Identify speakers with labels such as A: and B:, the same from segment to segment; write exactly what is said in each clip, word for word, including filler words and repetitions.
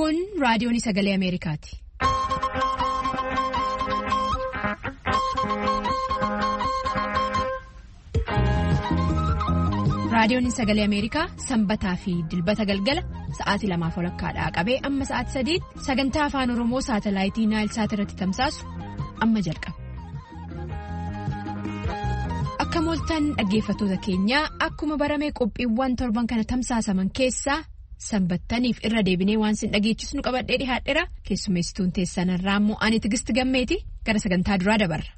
A: Kun raadiyoon sagalee Ameerikaati. Raadiyoon sagalee Ameerikaa sanbataa fi dilbata galgala sa'aatii lamaaf walakkaadhaa qabee amma sa'aatii sadiitti sagantaa afaan Oromoo saatalaayitii Naayilsaat irratti tamsaasu amma jalqaba. Akka mooltaan dhaggeeffattoota keenyaa akkuma baramee qophiiwwan torban kana tamsaasaman keessaa sanbattaniif irra deebinee waan sin dhageechisnu qabadhee dhihaadheera keessummeessituun teessanarraa immoo ani Tigisti Gammeeti gara sagantaa duraa dabarra.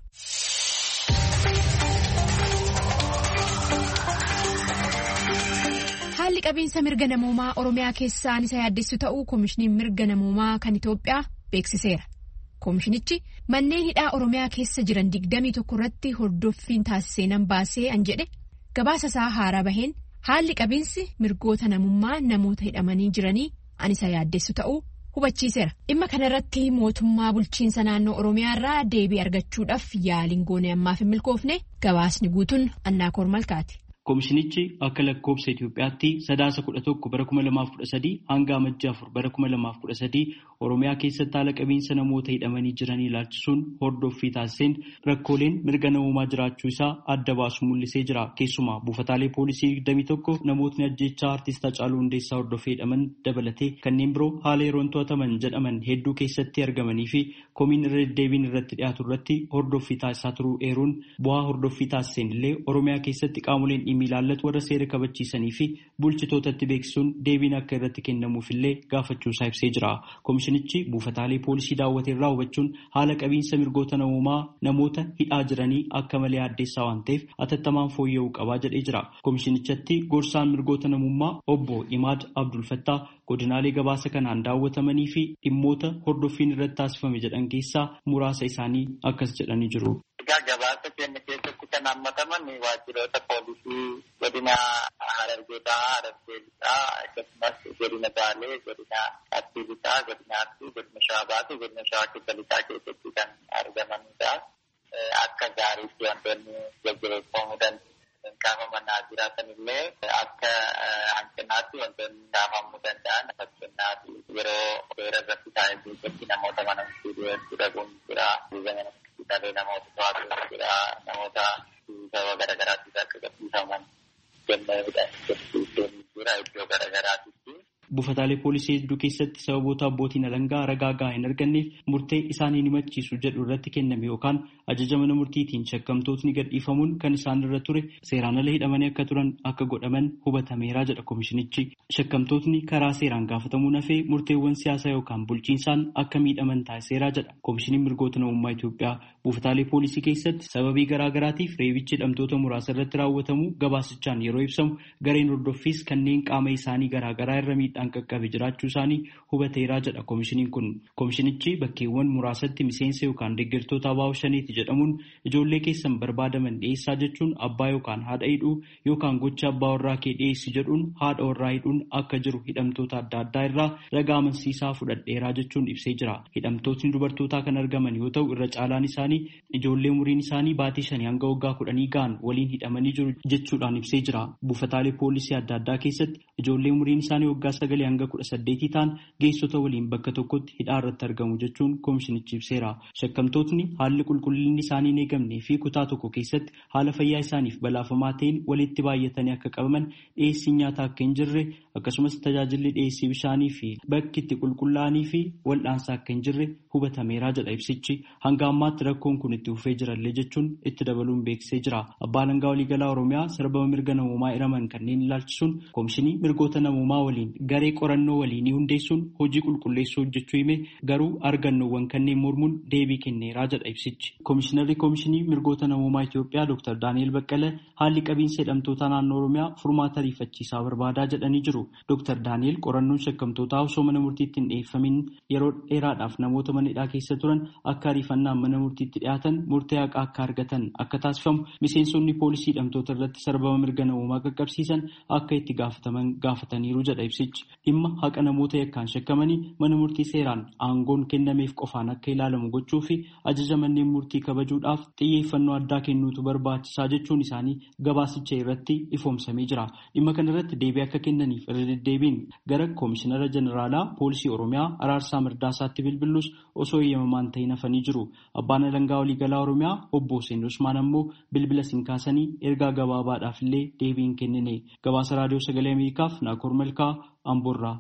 A: Haalli qabiinsa mirga namoomaa Oromiyaa keessaan isa yaaddessu ta'uu koomishiniin mirga namoomaa kan Itoophiyaa beeksiseera. Koomishinichi manneen hidhaa Oromiyaa keessa jiran digdamii tokko irratti hordoffiin taasisee nan baasee an jedhe gabaasa isaa haaraa baheen haalli qabiinsi mirgoota namummaa namoota hidhamanii jiranii an isa yaaddessu ta'uu hubachiiseera. Dhimma kanarratti mootummaa bulchiinsa naannoo Oromiyaa irraa deebii argachuudhaaf yaaliin goone ammaaf hin milkoofne gabaasni guutuun Annaa Kormalkaati.
B: Koomishinichi akka lakkoobsa Itoophiyaatti sadaasa kudha tokko bara kuma lamaaf kudha sadii hanga amajjii afur bara kuma lamaaf kudha sadii Oromiyaa keessatti haala qabiinsa namoota hidhamanii jiranii ilaalchisuun hordoffii taasiseen rakkooleen mirga namummaa jiraachuu isaa adda baasu mul'isee jira. Keessumaa buufataalee poolisii digdamii tokko namootni ajjeechaa artiist Hacaaluu Hundeessaa hordofee hidhaman dabalatee kanneen biroo haala yeroon to'ataman jedhaman hedduu keessatti argamanii fi komiin irra deddeebiin irratti dhiyaatu irratti hordoffii taasisaa turuu eeruun bu'aa hordoffii taasiseen illee Oromiyaa keessatti qaamoleen dhimmi ilaallatu warra seera kabachiisanii fi bulchitootatti beeksisuun deebiin akka irratti kennamuuf illee gaafachuu isaa ibsee jira. Koomishinichi buufataalee poolisii daawwatee irraa hubachuun haala qabiinsa mirgoota namummaa namoota hidhaa jiranii akka malee addeessaa waan ta'eef atattamaan fooyya'uu qabaa jedhee jira. Koomishinichatti gorsaan mirgoota namummaa obbo Imaad Abdul Fattaa godinaalee gabaasa kanaan daawwatamanii fi dhimmoota hordoffiin irratti taasifame jedhan keessaa muraasa isaanii akkas jedhanii jiru.
C: Gabaasa keenya keessatti kan hammataman waajjiroota poolisii godina Harargeetaa, Harargeetaa akkasumas godina Baalee, godina Arsii Lixaa, godina Arsii, godina Shawaa fi godina Shawaa Kibba Lixaa keessatti kan argamanidha. Akka gaariitti wantoonni jajjabeeffamuu danda'an kaafamanii jiraatan illee akka hanqinaatti wantoonni kaafamuu danda'an fakkeenyaaf yeroo seera irratti taa'ee keessatti namoota mana murtii dhaquun jira. Kitaabee namoota to'atu jira, namoota sababa garaagaraatiif akka qabsiifaman kenneedhaan jira iddoo garaagaraatitti.
B: Buufataalee poolisii hedduu keessatti sababoota abbootiin alangaa ragaa gahaa hin arganneef murtee isaanii ni machiisu jedhu irratti kenname yookaan ajaja mana murtiitiin shakkamtootni gadhiifamuun kan isaan irra ture seeraan ala hidhamanii akka turan akka godhaman hubatameera jedha koomishinichi. Shakkamtootni karaa seeraan gaafatamuun hafee murteewwan siyaasaa yookaan bulchiinsaan akka miidhaman taasiseera jedha koomishiniin mirgoota namummaa Itoophiyaa. Buufataalee poolisii keessatti sababii garaagaraatiif reebichi hidhamtoota muraasa irratti raawwatamu gabaasichaan yeroo ibsamu gareen hordoffiis kanneen qaama isaanii garaagaraa irra miidhaan qaqqabe jiraachuu isaanii hubateeraa jedha koomishiniin kun. Koomishinichi bakkeewwan muraasatti miseensa yookaan deeggartoota abaa'oo shaniiti jedhamuun ijoollee keessan barbaadaman dhiyeessaa jechuun abbaa yookaan haadha hidhuu yookaan gocha abbaa warraa kee dhiyeessi jedhuun haadha warraa hidhuun akka jiru hidhamtoota adda addaa irraa ragaa amansiisaa fudhadheeraa jechuun ibsee jira. Hidhamtootni dubartootaa kan argaman yoo ta'u irra caalaan isaanii ijoollee umuriin isaanii baatii shanii hanga waggaa kudhanii ga'an waliin hidhamanii jiru jechuudhaan ibsee jira. Buufataalee poolisii adda addaa keessatti ijoollee umuriin isaanii waggaa sagalee hanga kudha saddeetii ta'an geessota waliin bakka tokkotti hidhaa irratti argamu jechuun koomishinichi ibseera. Shakkamtootni haalli qulqullinni isaanii hin eegamnee fi kutaa tokko keessatti haala fayyaa isaaniif balaafamaa ta'een walitti baay'atanii akka qabaman dhiyeessii nyaataa akka hin jirre akkasumas tajaajilli dhiyeessii bishaanii fi bakki itti qulqullaa'anii fi wal'aansaa akka hin jirre hubatameera jedha ibsichi. Hanga ammaatti rakkoon kun itti fufee jirallee jechuun itti dabaluun beeksisee jira. Abbaan alangaa waliigalaa Oromiyaa sarbama mirga namummaa hiraman kanneen ilaalchisuun koomishinii mirgoota namummaa waliin garee qorannoo waliinii hundeessuun hojii qulqulleessuu hojjechuu hime garuu argannoowwan kanneen mormuun deebii kenneeraa jedha ibsichi. Koomishinarri koomishinii mirgoota namummaa Itoophiyaa Dr. Daani'el Baqqalee haalli qabiinsa hidhamtoota naannoo Oromiyaa furmaata ariifachiisaa barbaadaa jedhanii jiru. Dr. Daani'el qorannoon shakkamtootaa osoo mana murtiitti hin dhiyeeffamin yeroo dheeraadhaaf namoota mana hidhaa keessa turan akka ariifannaan mana murtiitti dhiyaatan murtee haqaa akka argatan akka taasifamu miseensonni poolisii hidhamtoota irratti sarbama mirga namummaa qaqqabsiisan akka itti gaafataman gaafataniiru jedha ibsichi. dhimma haqa namoota yakkaan shakkamanii mana murtii seeraan aangoon kennameef qofaan akka ilaalamu gochuu fi ajaja manneen murtii kabajuudhaaf xiyyeeffannoo addaa kennuutu barbaachisaa jechuun isaanii gabaasicha irratti ifoomsamee jira. Dhimma kanarratti deebii akka kennaniif irra deddeebiin gara Koomishinara Jeneraalaa Poolisii Oromiyaa Araarsaa Mirdaasaatti bilbilus osoo eeyyamamaan ta'in hafanii jiru. Abbaan Alangaa Waliigalaa Oromiyaa obbo Hussein Usmaan ammoo bilbila siin kaasanii ergaa gabaabaadhaaf illee deebii hin kennine. Gabaasa Raadiyoo Sagalee Ameerikaaf Naakoor Malkaa Amboorraa.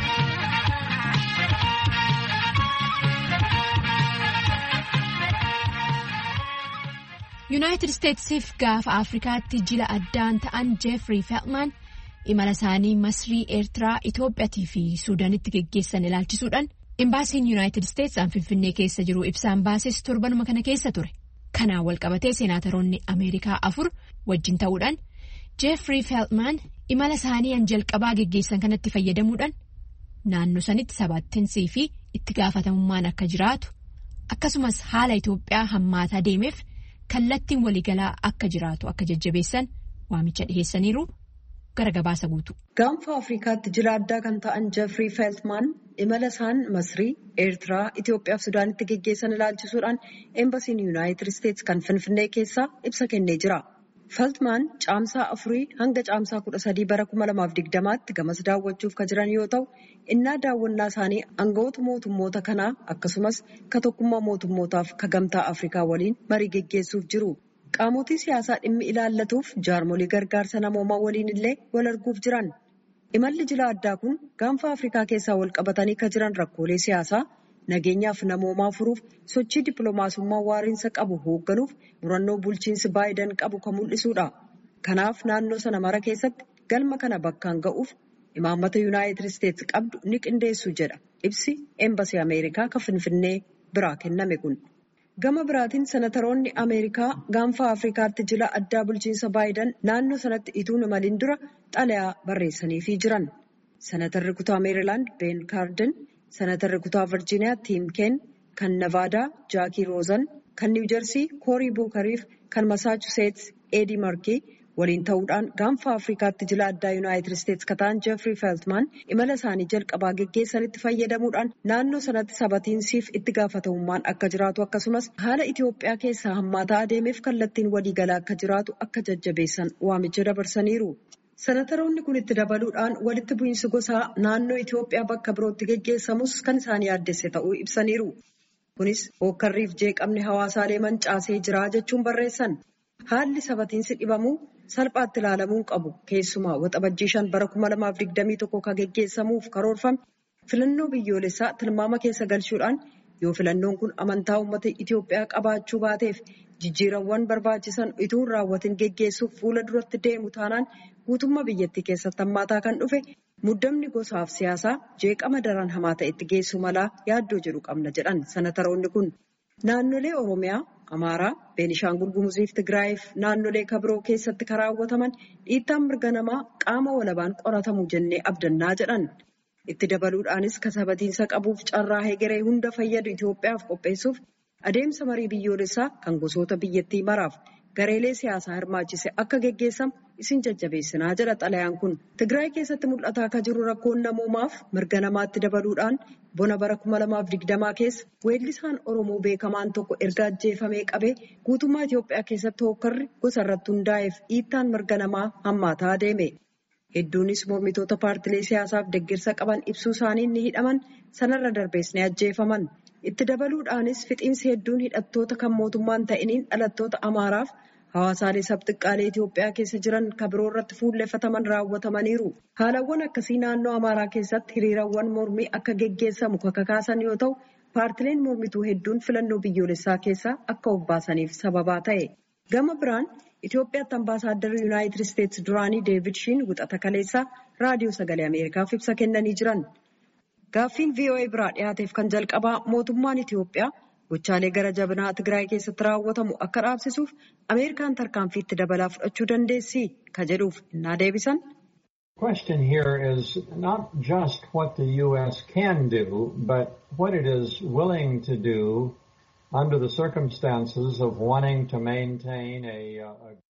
A: Yuunaayitid Isteetsiif gaafa Afrikaatti jila addaan ta'an Jeefrii Feltmaan imala isaanii Masrii, Eertiraa, Itoophiyaatii fi Suudaanitti geggeessan ilaalchisuudhaan imbaasiin Yuunaayitid Isteets aan Finfinnee keessa jiru ibsaan baases torbanuma kana keessa ture. Kanaan walqabatee seenaataroonni Ameerikaa afur wajjin ta'uudhaan Jeefrii Feltmaan imala isaanii an jalqabaa geggeessan kanatti fayyadamuudhaan naannoo sanitti sabattinsii fi itti gaafatamummaan akka jiraatu akkasumas haala Itoophiyaa hammaataa deemeef kallattiin waliigalaa akka jiraatu akka jajjabeessan waamicha dhiheessaniiru gara gabaasa guutu.
D: Gaanfa Afrikaatti jila addaa kan ta'an Jeefrii Feltmaan imala isaan Masrii, Eertiraa, Itoophiyaa fi Suudaanitti geggeessan ilaalchisuudhaan eembasiin Yuunaayitid Isteets kan Finfinnee keessaa ibsa kennee jira. Feltmaan caamsaa afurii hanga caamsaa kudha sadii bara kuma lamaaf digdamaatti gamas daawwachuuf kan jiran yoo ta'u, innaa daawwannaa isaanii aangawoota mootummoota kanaa akkasumas ka tokkummaa mootummootaaf ka gamtaa Afrikaa waliin marii geggeessuuf jiru. Qaamotii siyaasaa dhimmi ilaallatuuf jaarmolii gargaarsa namoomaa waliin illee wal arguuf jiran. Imalli jila addaa kun gaanfa Afrikaa keessaa wal qabatanii kan jiran rakkoolee siyaasaa, nageenyaaf namoomaa furuuf sochii dippiloomaasummaa waariinsa qabu hoogganuuf murannoo bulchiinsi Baayiden qabu kan mul'isuudha. Kanaaf naannoo sana mara keessatti galma kana bakkaan ga'uuf imaammata Yuunaayitid Isteets qabdu ni qindeessu jedha ibsi eembasii Ameerikaa kan Finfinnee biraa kenname kun. Gama biraatiin senataroonni Ameerikaa gaanfa Afrikaatti jila addaa bulchiinsa Baayiden naannoo sanatti ituun imaliin dura xalayaa barreessaniifii jiran. Senatarri kutaa Meerilaand Ben Kaarden, senatarri kutaa Virjiiniyaa Tiim Keen, kan Nevaadaa Jaakii Roozan, kan Niw Jersii Koorii Buukariif, kan Masaachuseets Eedii Markii waliin ta'uudhaan gaanfa Afrikaatti jila addaa Yuunaayitid Isteets kataan Jeefrii Feltmaan imala isaanii jalqabaa geggeessanitti fayyadamuudhaan naannoo sanatti sabatiinsiif itti gaafatamummaan akka jiraatu akkasumas haala Itoophiyaa keessaa hammaataa adeemeef kallattiin waliigalaa akka jiraatu akka jajjabeessan waamicha dabarsaniiru. Senataroonni kun itti dabaluudhaan walitti bu'iinsi gosaa naannoo Itoophiyaa bakka birootti geggeessamus kan isaan yaaddesse ta'uu ibsaniiru. Kunis hookkarriif jeeqamni hawaasaalee mancaasee jira jechuun barreessan. Haalli sabatiinsi dhibamuu salphaatti ilaalamuu qabu. Keessumaa waxabajjii shan bara kuma lamaaf digdamii tokko kan geggeessamuuf karoorfame filannoo biyyoolessaa tilmaama keessa galchuudhaan yoo filannoon kun amantaa uummata Itoophiyaa qabaachuu baateef jijjiirawwan barbaachisan utuu hin raawwatin geggeessuuf fuula duratti deemu taanaan guutummaa biyyattii keessatti hammaataa kan dhufe muddamni gosaaf siyaasaa jeeqama daran hamaa ta'etti geessu malaa yaaddoo jedhu qabna jedhan senataroonni kun. Naannolee Oromiyaa, Amaaraa, Beenishaangul Gumuziif Tigraayiif naannolee kabiroo keessatti kan raawwataman dhiittaan mirga namaa qaama walabaan qoratamu jennee abdannaa jedhan. Itti dabaluudhaanis kasabatiinsa qabuuf carraa hegeree hunda fayyadu Itoophiyaaf qopheessuuf adeemsa marii biyyoolessaa kan gosoota biyyattii maraaf gareelee siyaasaa hirmaachise akka geggeessamu isin jajjabeessinaa jedha xalayaan kun. Tigraay keessatti mul'ataa akka jiru rakkoon namoomaaf mirga namaatti dabaluudhaan bona bara kuma lamaaf digdamaa keessa weellisaan Oromoo beekamaan tokko erga ajjeefamee qabee guutummaa Itoophiyaa keessatti hookkarri gosa irratti hundaa'eef dhiittaan mirga namaa hammaataa deeme. Hedduunis mormitoota paartilee siyaasaaf deeggarsa qaban ibsuu isaaniin ni hidhaman sanarra darbees ni ajjeefaman. Itti dabaluudhaanis fixiinsi hedduun hidhattoota kan mootummaan ta'iniin dhalattoota Amaaraaf hawaasaalee sabxiqqaalee Itoophiyaa keessa jiran kabiroo irratti fuulleffataman raawwatamaniiru. Haalawwan akkasii naannoo Amaaraa keessatti hiriirawwan mormii akka geggeessamu kakaasan yoo ta'u, paartileen mormituu hedduun filannoo biyyoolessaa keessaa akka of baasaniif sababaa ta'e. Gama biraan Itoophiyaatti ambaasaadarri Yuunaayitid Isteets duraanii Deevid Shiin wixata kaleessaa raadiyoo sagalee Ameerikaaf ibsa kennanii jiran. Gaaffiin V O A biraa dhiyaateef kan jalqabaa mootummaan Itoophiyaa gochaalee gara jabinaa Tigraay keessatti raawwatamu akka dhaabsisuuf Ameerikaan tarkaanfii itti dabalaa fudhachuu dandeessi ka jedhuuf innaa deebisan.
E: The question here is not just what the U S can do, but what it is willing to do under the circumstances of wanting to maintain a, a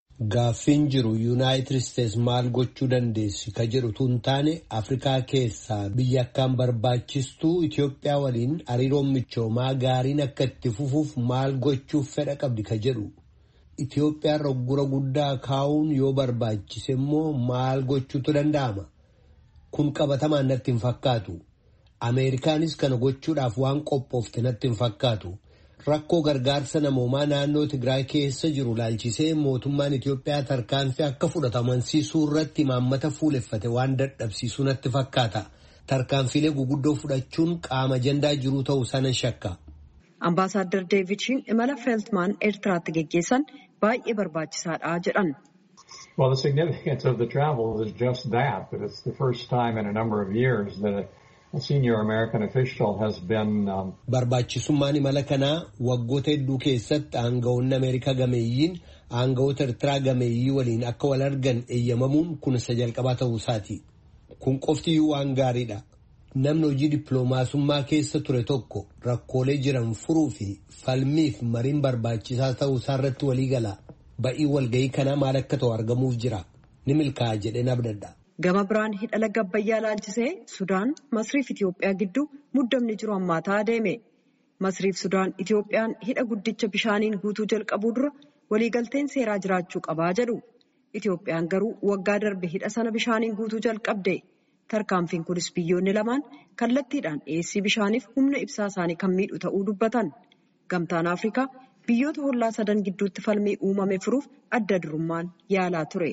F: Gaaffiin jiru Yuunaayitid Isteets maal gochuu dandeessi ka jedhu tun taane Afrikaa keessaa biyya akkaan barbaachistuu Itoophiyaa waliin hariiroon michoomaa gaariin akka itti fufuuf maal gochuuf fedha qabdi ka jedhu. Itoophiyaan roggura guddaa kaa'uun yoo barbaachise immoo maal gochuutu danda'ama? Kun qabatamaan natti hin fakkaatu. Ameerikaanis kana gochuudhaaf waan qophoofte natti hin fakkaatu. Rakkoo gargaarsa namoomaa naannoo Tigraay keessa jiru laalchisee mootummaan Itoophiyaa tarkaanfii akka fudhatamansiisuu irratti imaammata fuuleffate waan dadhabsiisuu natti fakkaata. Tarkaanfiilee guguddoo fudhachuun qaama ajandaa jiruu ta'uu sana shakka.
D: Ambaasaadder Deevid Shiin imala Feeltmaan Eertiraatti geggeessan baay'ee barbaachisaadha jedhan.
E: Well, the significance of the travel is just that, that it's the first time in a number of years that a senior American official has been... Um...
F: Barbaachisummaan imala kanaa waggoota hedduu keessatti aangawoonni Ameerikaa gameeyyiin aangawoota Eertiraa gameeyyii waliin akka wal argan eeyyamamuun kun isa jalqabaa ta'uu isaati. Kun qoftiyyuu waan gaariidha. Namni hojii dippiloomaasummaa keessa ture tokko rakkoolee jiran furuu fi falmiif mariin barbaachisaa ta'uu isaarratti walii gala. Ba'ii walga'ii kanaa maal akka ta'u argamuuf jira. Ni milkaa'a jedheen abdadha.
D: Gama biraan hidha laga Abbayyaa laalchisee Sudaan, Masrii fi Itoophiyaa gidduu muddamni jiru hammaataa adeeme. Masrii fi Sudaan Itoophiyaan hidha guddicha bishaaniin guutuu jalqabuu dura waliigalteen seeraa jiraachuu qabaa jedhu. Itoophiyaan garuu waggaa darbe hidha sana bishaaniin guutuu jalqabde. Tarkaanfiin kunis biyyoonni lamaan kallattiidhaan dhiyeessii bishaaniif humna ibsaa isaanii kan miidhu ta'uu dubbatan. Gamtaan Afrikaa biyyoota hollaa sadan gidduutti falmii uumame furuuf adda durummaan yaalaa ture.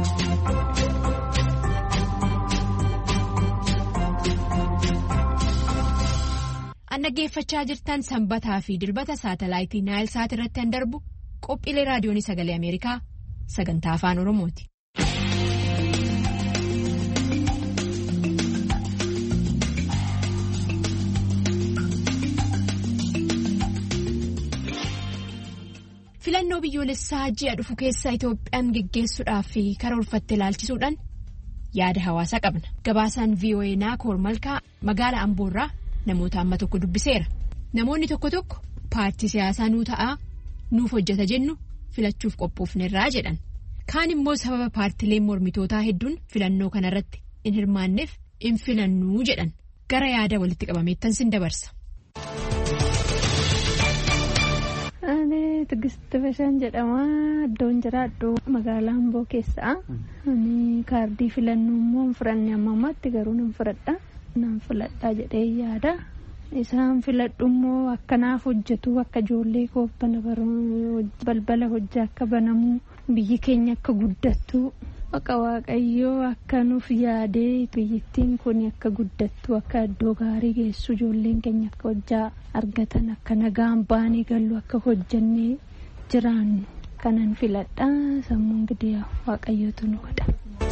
A: Dhaggeeffachaa jirtan sanbataa fi dilbata saatalaayitii Naayil Saat irratti kan darbu qophiilee raadiyoonii sagalee Ameerikaa sagantaa afaan Oromooti. Filannoo biyyoolessaa ji'a dhufu keessa Itoophiyaan geggeessuudhaaf karoorfatte ilaalchisuudhaan yaada hawaasaa qabna. Gabaasaan V O A Naakoor Malkaa magaalaa Amboorraa namoota amma tokko dubbiseera. Namoonni tokko tokko paartii siyaasaa nuu ta'aa nuuf hojjeta jennu filachuuf qophoofnerraa jedhan. Kaan immoo sababa paartileen mormitootaa hedduun filannoo kanarratti hin hirmaanneef hin filannuu jedhan. Gara yaada walitti qabameettan sin dabarsa.
G: Ani Tigistii Bashaan jedhama. Iddoon jiraadhu magaalaa Amboo keessaa. Ani kaardii filannoo immoo hin fudhanne amma ammaatti garuu nan fudhadha. Nan filadhaa jedhee yaada. Isaan filadhu immoo akkanaaf hojjetu akka ijoollee koobbana balbala hojii akka banamu biyyi keenya akka guddattu akka waaqayyoo akka nuuf yaadee biyyittiin kun akka guddattu akka iddoo gaarii geessu ijoolleen keenya akka hojjaa argatan akka nagaan baanii gallu akka hojjannee jiraannu kanan filadhaa sammuun gidee waaqayyootu nu godha.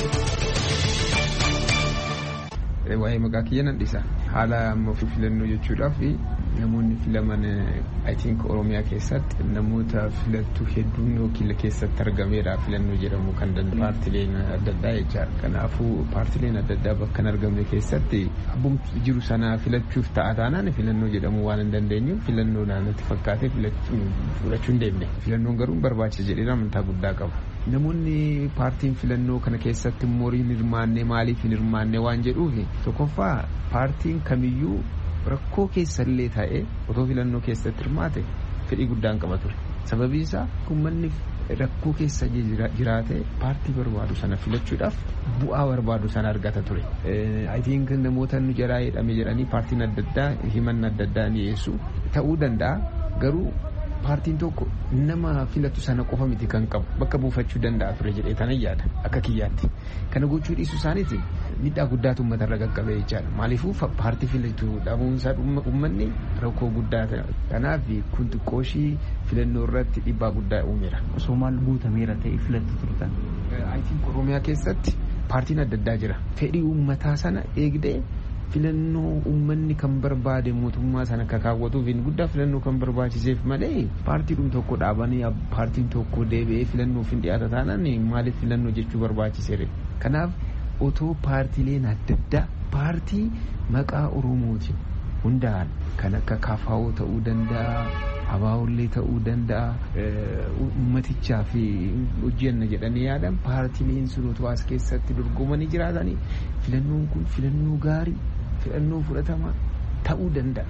H: Waa'ee maqaa kiyya nan dhisa. Haala amma filannoo jechuudhaaf namoonni filaman I think Oromiyaa keessatti namoota filattu hedduun yookiin keessatti argameedha filannoo jedhamu kan danda'u paartileen adda addaa jechaadha. Kanaafuu paartileen adda addaa bakka hin argamne keessatti abbumti jiru sana filachuuf ta'a taanaan filannoo jedhamu waan hin dandeenyu filannoo naannootti fakkaatee fudhachuu hin deemne. Filannoon garuu barbaachisa jedhee amantaa guddaa qaba. Namoonni paartiin filannoo kana keessatti moriin hirmaannee maaliif hin hirmaannee waan jedhuufi tokkoffaa paartiin kamiyyuu rakkoo keessallee ta'ee otoo filannoo keessatti hirmaate fedhii guddaan qaba ture. Sababiin isaa uummanni rakkoo keessa jiraate paartii barbaadu sana filachuudhaaf bu'aa barbaadu sana argata ture. I think namoota nu jaraa jedhame jedhanii paartiin adda addaa himanna adda addaa dhiyeessu ta'uu danda'a garuu. Paartiin tokko nama filatu sana qofa miti kan qabu bakka buufachuu danda'a ture jedhee tanan yaada akka kiyyaatti. Kana gochuu dhiisuu isaaniitiin miidhaa guddaatu uummatarra qaqqabee jechaadha. Maaliifuu paartii filatu dhabuunsaa uummanni rakkoo guddaa ta'a. Kanaaf kun xiqqooshii filannoo irratti dhiibbaa guddaa uumeera.
B: Osoo maal guutameera ta'e filattu turtan?
H: I think Oromiyaa keessatti paartiin adda addaa jira. Fedhii uummataa sana eegdee filannoo uummanni kan barbaade mootummaa sana akka kaawwatuuf hin guddaa filannoo kan barbaachiseef malee paartiidhum tokko dhaabanii paartiin tokko deebi'ee filannoof hin dhiyaata taanaan maaliif filannoo jechuu barbaachiseere. Kanaaf otoo paartiileen adda addaa paartii maqaa Oromootiin hundaa'an kan akka K F O ta'uu danda'a abaa'ullee ta'uu danda'a uummatichaa fi hojjenna jedhanii yaadan paartiileen sunootu as keessatti dorgomanii jiraatanii filannoon kun filannoo gaarii filannoo fudhatamaa ta'uu danda'a.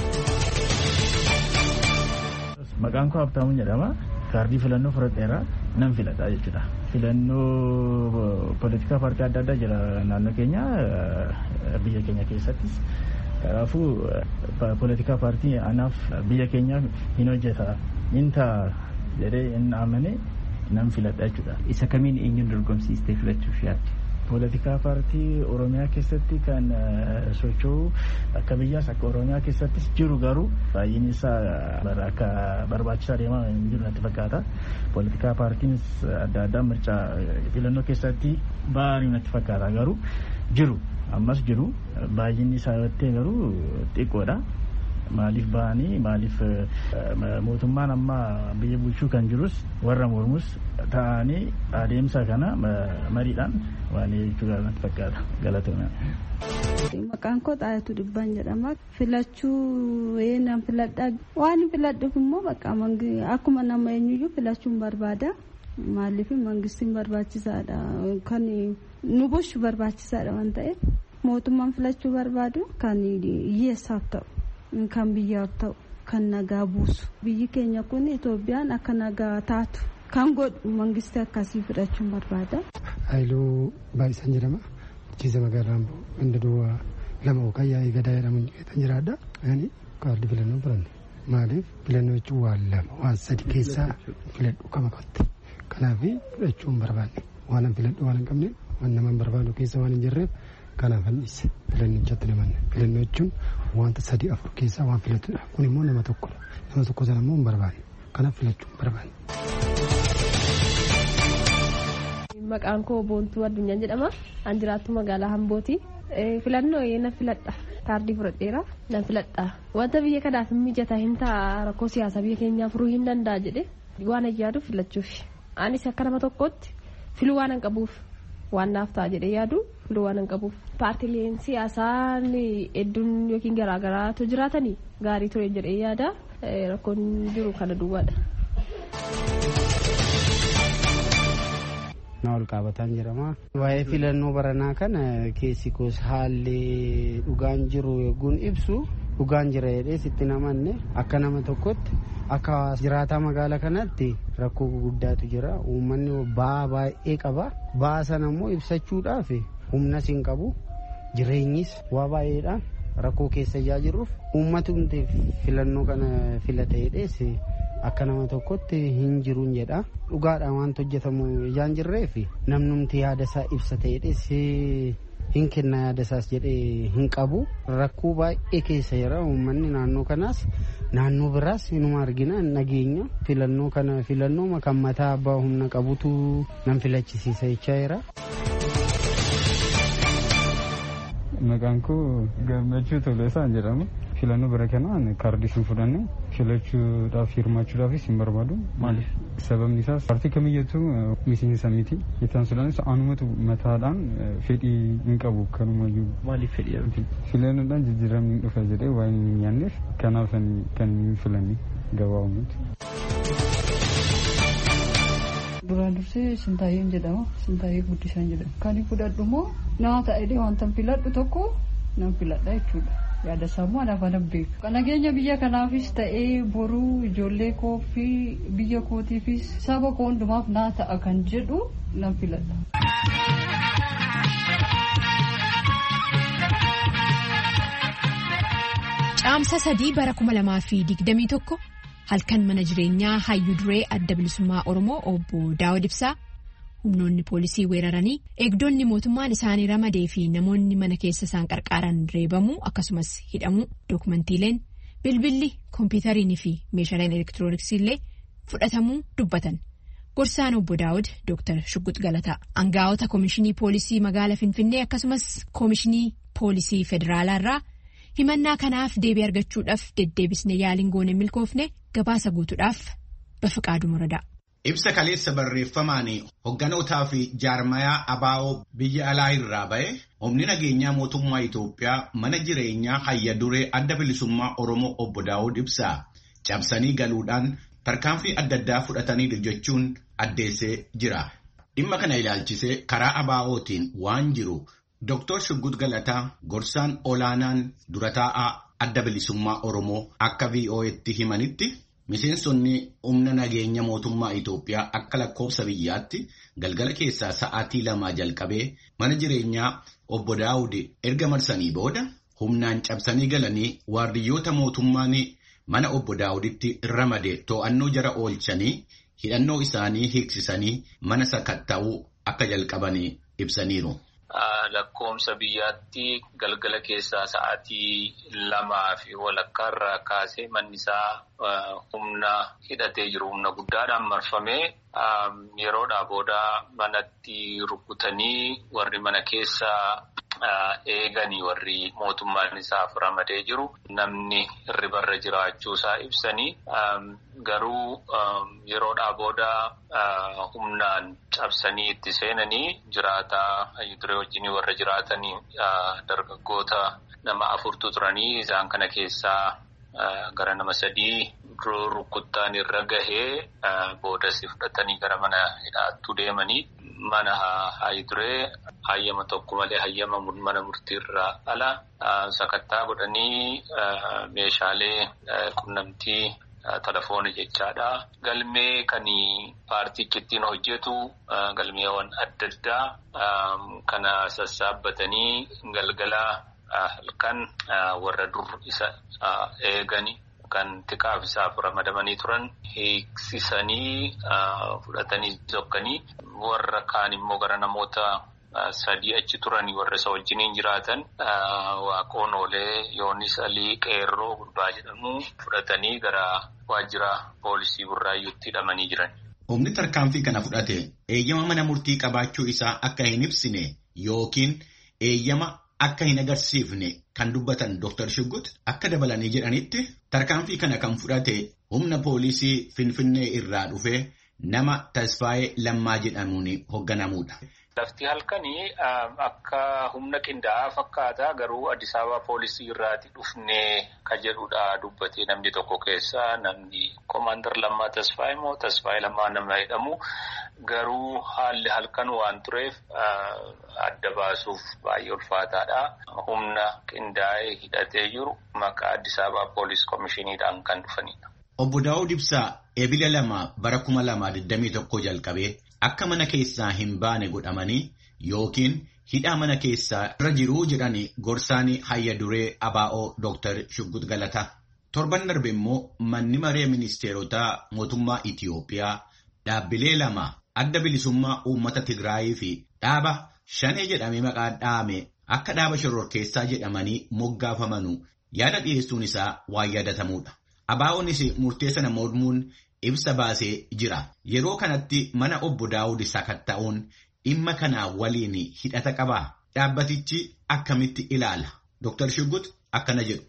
I: Maqaan koo Habtaamuun jedhama. Kaardii filannoo fudhadheera nan filadha jechuudha. Filannoo poolitikaa paartii adda addaa jira naannoo keenya biyya keenya keessattis. Kanaafuu poolitikaa paartii anaaf biyya keenya hin hojjeta hin ta'a jedhee hin amane nan filadha jechuudha.
B: Isa kamiin eenyuun dorgomsiistee filachuuf yaadde?
I: Poolitikaa paartii Oromiyaa keessatti kan socho'u akka biyyaas akka Oromiyaa keessattis jiru garuu baay'inni isaa akka barbaachisaa deemaa hin jiru natti fakkaata. Poolitikaa paartiin adda addaa mirchaa filannoo keessatti ba'anii natti fakkaata garuu jiru ammas jiru baay'inni isaa irratti garuu xiqqoodha. Maaliif ba'anii maaliif mootummaan amma biyya bulchuu kan jirus warra mormus ta'anii adeemsa kana mariidhaan waan jechuudha natti fakkaata galatoomna.
J: Maqaan koo Xaayatu Dhibbaan jedhama. Filachuu eenyuun filadha waan filadhuuf immoo bakka akkuma nama eenyuyyuu filachuun barbaada. Maaliif mangistiin barbaachisaadha kan nu bulchu barbaachisaadha waan ta'eef mootummaan filachuu barbaadu kan hiyyeessaaf ta'u. Kan biyyaaf ta'u kan nagaa buusu biyyi keenya kun Itoophiyaan akka nagaa taatu kan godhu mangistii akkasii fudhachuun barbaada.
K: Haayiluu Baay'isan jedhama. Bulchiinsa magaalaa Amboo ganda duwwaa lama yookaan yaa'ii gadaa jedhamuun kan jiraadha. Ani kaardii filannoo filanne maaliif filannoo jechuun waan lama waan sadi keessaa filadhu kama qotte kanaaf fudhachuun barbaanne waan filadhu waan hin qabne waan nama barbaadu keessa waan hin jirreef. Kanaaf anniisa filannoo jatti namanne filannoo jechuun wanta sadii afur keessaa waan filatudha kun immoo nama tokkodha nama tokko sana immoo hin barbaanne kanaaf filachuu hin barbaanne.
L: Maqaan koo Boontuu Addunyaan jedhama. An jiraattu magaalaa Hambooti. Filannoo na filadha kaardii fudhadheera nan filadha wanta biyya kanaaf mijataa hin ta'a rakkoo siyaasaa biyya keenyaa furuu hin danda'a jedhe waan ayyaadu filachuuf anis akka nama tokkotti filuu waan hin qabuuf. Waan naaf ta'a jedhee yaadu filuu waan hin qabuuf paartiileen siyaasaa hedduun yookiin garaagaraatu jiraatanii gaarii ture jedhee yaada rakkoon jiru kana duwwaadha.
M: Naawol Qaabataan jedhama. Waa'ee filannoo baranaa kana keessi koos haalli dhugaan jiru yookiin ibsu dhugaan jira jedhee sitti namanne akka nama tokkotti akka jiraataa magaalaa kanatti rakkoo guddaatu jira. Uummanni ba'aa baay'ee qaba. Ba'aa sana immoo ibsachuudhaaf humnas hin qabu. Jireenyis waa baay'eedhaan rakkoo keessa jirruuf uummatumti filannoo kana filate jedhees akka nama tokkotti hin jiruun jedha. Dhugaadhaan waanta hojjetamu ijaan jirreef namnumti yaada isaa ibsate jedhees hin kenna yaada isaas jedhee hin qabu. Rakkoo baay'ee keessa jira uummanni naannoo kanaas naannoo biraas inuma argina nageenya filannoo kana filannoo kan mataa abbaa humna qabutu nan filachisiisa jechaa jira.
N: Maqaan koo Gammachuu Toleesaan jedhama. Filannoo bara kanaan kaardii sin fudhanne filachuudhaaf hirmaachuudhaafis hin barbaadu. Maaliif? Sababni isaas paartii kamiyyatu miseensa miti. Ittaan sudhaanis anumatu mataadhaan fedhii hin qabu kanumayyuu.
B: Maaliif fedhii dhabdi?
N: Filannoodhaan jijjiiramni dhufa jedhee waan hin yaanneef kanaaf kan hin filanne gabaabumatti.
O: Duraan dursee Sintaayyeen jedhama. Sintaayyee Guddisaan jedhama. Kan fudhadhu immoo naa ta'ee wanta filadhu tokko nan filadha jechuudha. Yaada sammuu anaaf anan beeku. Kan nageenya biyya kanaafis ta'ee boruu ijoollee koo fi biyya kootiifis saba koo hundumaaf naa ta'a kan jedhu nan filadha.
A: Caamsa sadii bara kuma lamaa fi digdamii tokko halkan mana jireenyaa hayyuu duree adda bilisummaa Oromoo obbo Daawud Ibsaa humnoonni poolisii weeraranii eegdonni mootummaan isaanii ramadee fi namoonni mana keessa isaan qarqaaran reebamuu akkasumas hidhamuu dookumantiileen bilbilli koompitariinii fi meeshaaleen elektirooniksii illee fudhatamuu dubbatan. Gorsaan obbo Daawud Dooktar Shuggut Galataa aangaa'ota koomishinii poolisii magaalaa Finfinnee akkasumas koomishinii poolisii federaalaa irraa himannaa kanaaf deebii argachuudhaaf deddeebisne yaaliin goone milkoofne gabaasa guutuudhaaf Bafiqaaduu Muradaa.
P: Ibsa kaleessa barreeffamaan hogganootaa fi jaarmayaa abaa'oo biyya alaa irraa ba'e humni nageenyaa mootummaa Itoophiyaa mana jireenyaa hayya duree adda bilisummaa Oromoo obbo Daawud Ibsaa cabsanii galuudhaan tarkaanfii adda addaa fudhataniiru jechuun addeessee jira. Dhimma kana ilaalchisee karaa abaa'ootiin waan jiru Doktor Shuggut Galataa gorsaan olaanaan dura taa'aa adda bilisummaa Oromoo akka V O A'tti himanitti miseensonni humna nageenya mootummaa Itoophiyaa akka lakkoofsa biyyaatti galgala keessaa sa'aatii lamaa jalqabee mana jireenyaa obbo Daawud erga marsanii booda humnaan cabsanii galanii waardiyyoota mootummaan mana obbo Daawuditti ramade to'annoo jara oolchanii hidhannoo isaanii hiiksisanii mana sakatta'uu akka jalqabanii ibsaniiru.
Q: Lakkoomsa biyyaatti galgala keessaa sa'aatii lamaa fi walakkaa irraa kaasee manni isaa humna hidhatee jiru humna guddaadhaan marfamee yeroodhaa booda manatti rukutanii warri mana keessaa eeganii warri mootummaan isaaf ramadee jiru namni hirribarra jiraachuu isaa ibsanii garuu yeroodhaa booda humnaan cabsanii itti seenanii jiraataa Hayyuduree wajjin warra jiraatanii dargaggoota nama afurtu turanii isaan kana keessaa gara nama sadii rukuttaan irra gahee boodasi fudhatanii gara mana hidhaattuu deemanii mana Hayyuduree hayyama tokko malee hayyama mana murtiirraa ala sakattaa godhanii meeshaalee qunnamtii telefoonii jechaadha. Galmee kan paartichi ittiin hojjetu galmeewwan adda addaa kana sassaabbatanii galgala halkan warra dur isa eeganii kan tiqaaf isaaf ramadamanii turan hiiksisanii fudhatanii sokkanii warra kaan immoo gara namoota sadii achi turanii warra isa wajjiniin jiraatan Waaqoon Oolee Yoonis Alii Qeerroo Gurbaa jedhamu fudhatanii gara waajjira poolisii Burraayyuutti hidhamanii jiran.
P: Humni tarkaanfii kana fudhate eeyyama mana murtii qabaachuu isaa akka hin ibsine yookiin eeyyama akka hin agarsiifne kan dubbatan Doktor Shuggut akka dabalanii jedhanitti tarkaanfii kana kan fudhate humna poolisii Finfinnee irraa dhufe nama Tasfaayee Lammaa jedhamuun hoogganamuudha.
Q: Lafti halkanii akka humna qindaa'aa fakkaata garuu Addis Ababa poolisii irraati dhufnee ka jedhudha dubbatee namni tokko keessa namni Komaander Lammaa Tasfaayee moo Tasfaayee Lammaa nama jedhamu garuu haalli halkan waan tureef adda baasuuf baay'ee ulfaataadha. Humna qindaa'ee hidhatee jiru maqaa Addis Ababa Poolis Komishiniidhaan kan dhufanidha.
P: Obbo Daawud Ibsaa eebila lama bara kuma lamaa digdamii tokko jalqabee akka mana keessaa hin baane godhamanii yookiin hidhaa mana keessaa irra jiruu jedhanii gorsaanii Hayyuduree Abaa'oo Doktor Shuggut Galataa. Torban darbe immoo manni maree ministeerotaa mootummaa Itiyoophiyaa dhaabbilee lama adda bilisummaa uummata Tigraayii fi dhaaba Shanee jedhamee maqaa dhaame akka dhaaba shororkeessaa jedhamanii moggaafamanuu yaada dhiyeessuun isaa waan yaadatamuudha. Abaa'oonis murtee sana mormuun ibsa baasee jira. Yeroo kanatti mana obbo Daawud sakatta'uun dhimma kanaa waliin hidhata qabaa. Dhaabbatichi akkamitti ilaala? Doktor Shuggut akkana jedhu.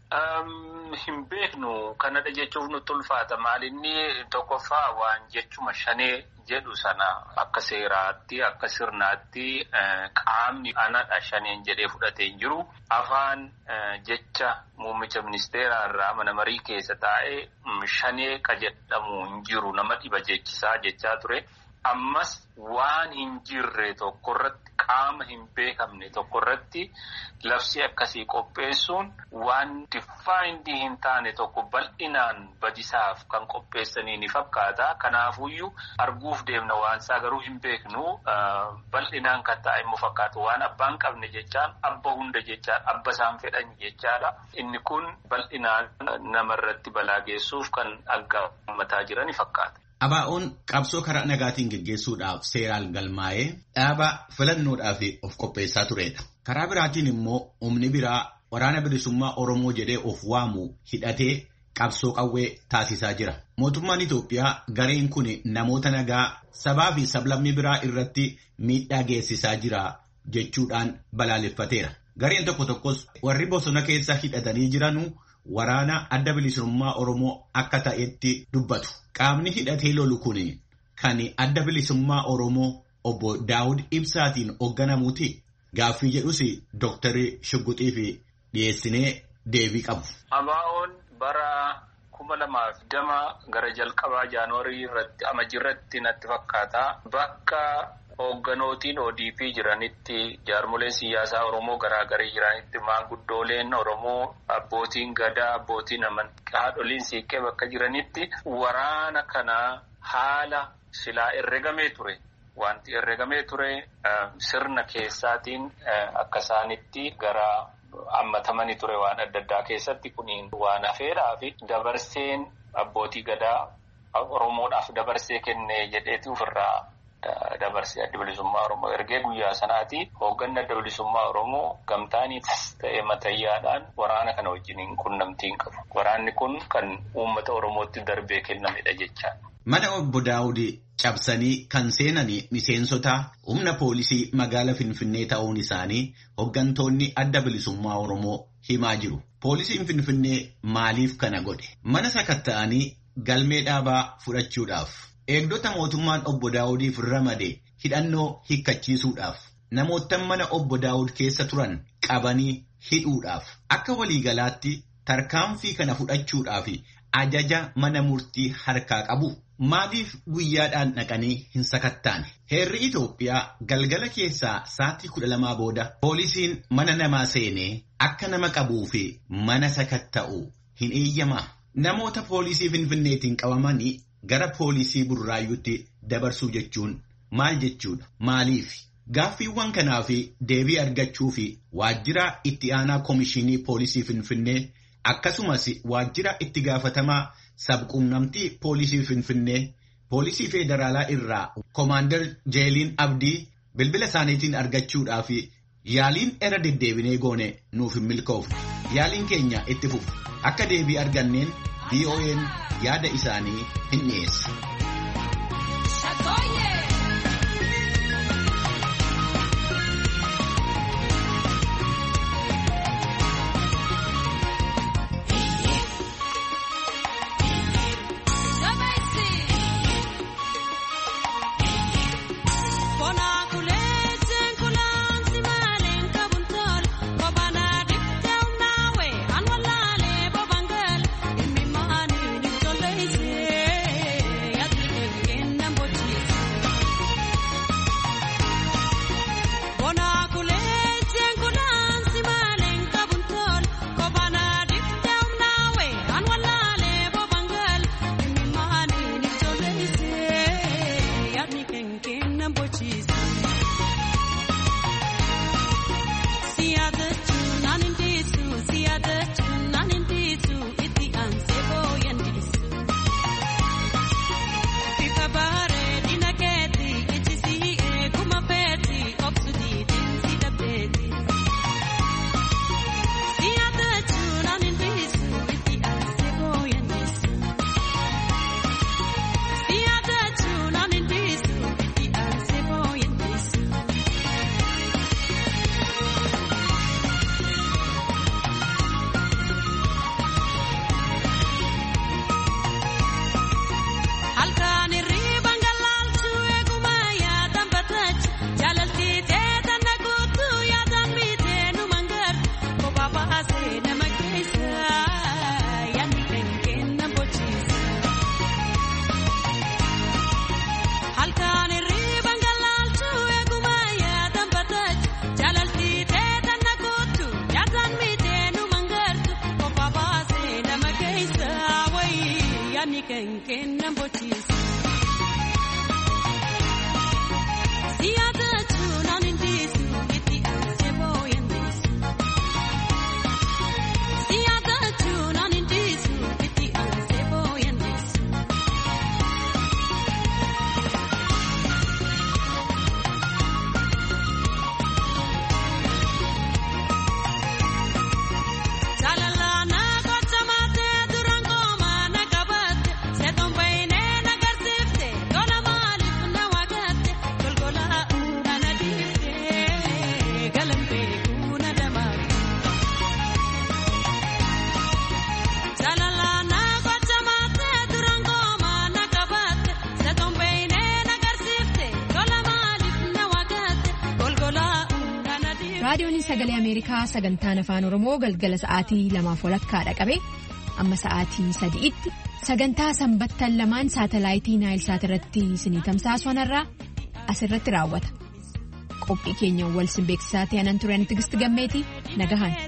Q: Hin beeknu kanadha jechuuf nutti ulfaata. Maalinni tokkoffaa waan jechuma Shanee jedhu sana akka seeraatti akka sirnaatti qaamni anadha Shaneen jedhee fudhatee hin jiru. Afaan jecha muummicha ministeeraa irraa mana marii keessa taa'ee Shanee ka jedhamu hin jiru nama dhiba jechisaa jechaa ture. Ammas waan hin jirre tokkorratti qaama hin beekamne tokkorratti labsii akkasii qopheessuun waan difaayindii hin taane tokko bal'inaan badisaaf kan qopheessanii ni fakkaata. Kanaafuyyuu arguuf deemna waan isaa garuu hin beeknu bal'inaan kan taa'e immoo fakkaatu waan abbaan qabne jechaan abba hunda jechaan abba isaan fedhan jechaadha. Inni kun bal'inaan namarratti balaa geessuuf kan aggaamataa jiran fakkaata.
P: Abaa'oon qabsoo karaa nagaatiin geggeessuudhaaf seeraan galmaa'ee dhaaba filannoodhaaf of qopheessaa turedha. Karaa biraatiin immoo humni biraa waraana bilisummaa Oromoo jedhee of waamu hidhatee qabsoo qawwee taasisaa jira. Mootummaan Itoophiyaa gareen kun namoota nagaa sabaa fi sablammii biraa irratti miidhaa geessisaa jira jechuudhaan balaaleffateera. Gareen tokko tokkos warri bosona keessa hidhatanii jiranuu waraana adda bilisummaa Oromoo akka ta'etti dubbatu. Qaamni hidhatee lolu kun kan adda bilisummaa Oromoo obbo Daawud Ibsaatiin hoogganamuuti. Gaaffii jedhus Doktor Shugguxiif dhiyeessinee deebii qabu.
Q: Abaa'oon bara kuma lamaaf dama gara jalqabaa jaanuwarii irratti amajirratti natti fakkaata bakka hoogganotiin O D P jiranitti jaarmoleen siyaasaa Oromoo garaagaraa jiranitti maanguddooleen Oromoo abbootiin gadaa abbootiin amantaa haadholiin siiqqee bakka jiranitti waraana kana haala silaa herregamee ture. Wanti herregamee ture sirna keessaatiin akka isaanitti gara hammatamanii ture waan adda addaa keessatti kuniin waan hafeedhaa fi dabarseen abbootii gadaa Oromoodhaaf dabarsee kennee jedheeti ofirraa dabarsee adda bilisummaa Oromoo ergee guyyaa sanaati hoogganni adda bilisummaa Oromoo gamtaaniitis ta'ee matayyaadhaan waraana kana wajjiniin qunnamtiin qabu. Waraanni kun kan uummata Oromootti darbee kennamedha jechaa.
P: Mana obbo Daawudii cabsanii kan seenanii miseensota humna poolisii magaala Finfinnee ta'uun isaanii hooggantoonni adda bilisummaa Oromoo himaa jiru. Poolisiin Finfinnee maaliif kana godhe? Mana sakatta'anii galmee dhaabaa fudhachuudhaaf, eegdota mootummaan obbo Daawudiif ramade hidhannoo hiikkachiisuudhaaf, namoota mana obbo Daawud keessa turan qabanii hidhuudhaaf, akka waliigalaatti tarkaanfii kana fudhachuudhaaf ajaja mana murtii harkaa qabu. Maaliif guyyaadhaan dhaqanii hin sakattaane? Heerri Itoophiyaa galgala keessaa sa'aatii kudha lamaa booda poolisiin mana namaa seenee akka nama qabuu fi mana sakatta'u hin eeyyamaa. Namoota poolisii Finfinneetiin qabamanii gara poolisii Burraayyuutti dabarsuu jechuun maal jechuudha? Maaliif? Gaaffiiwwan kanaa fi deebii argachuu fi waajjira itti aanaa Koomishinii Poolisii Finfinnee akkasumas waajjira itti gaafatamaa sabquunnamtii poolisii Finfinnee poolisii federaalaa irraa Koomaandar Jeeliin Abdii bilbila isaaniitiin argachuudhaaf yaaliin era deddeebinee goone nuuf hin milkoofne. Yaaliin keenya itti fufu akka deebii arganneen V O N yaada isaanii hin dhiyeessa.
A: raadiyoon sagalee Ameerikaa sagantaan afaan Oromoo galgala sa'aatii lamaaf walakkaadha qabe amma sa'aatii sadiitti sagantaa sanbattan lamaan saatalaayitii naayilsaat irratti isinii tamsaasu irraa asirratti raawwata. Qophii keenya wal sin beeksisaa ta'an tureen Tigisti Gammeetii nagahan.